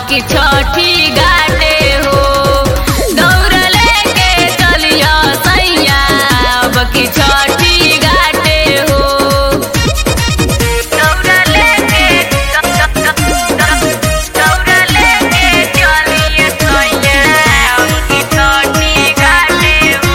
की छठी घाटे हो। दौड़ लेके चलिया सैया अब की छठी घाटे हो। दौड़ लेके चलिया सैया अब की छठी घाटे हो।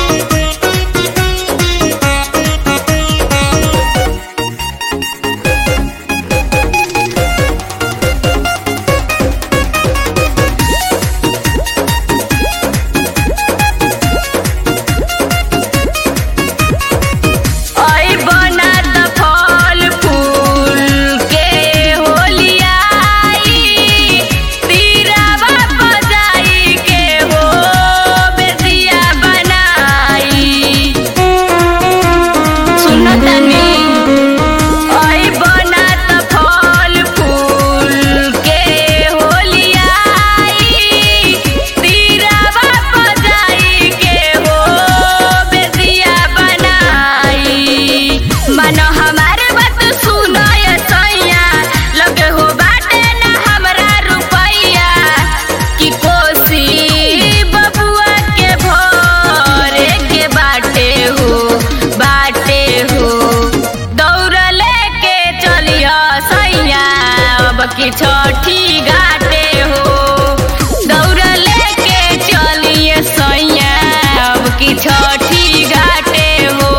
की छठी घाटे हो। दौड़ लेके चलिए सैया अब की छठी घाटे हो।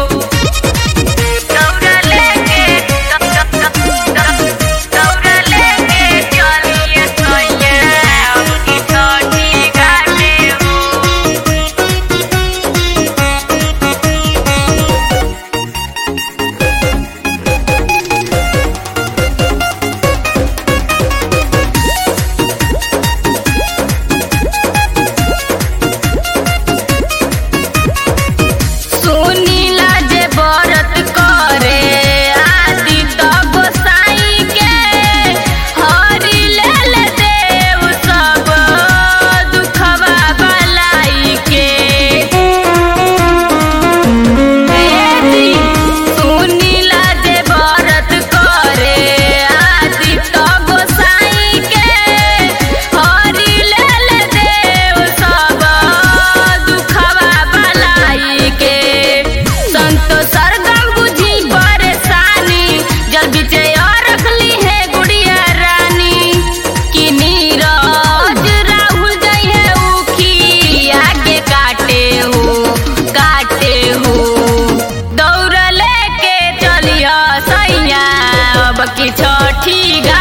दौड़ लेके चलिए सैया अब की छठी घाटे हो। की छठी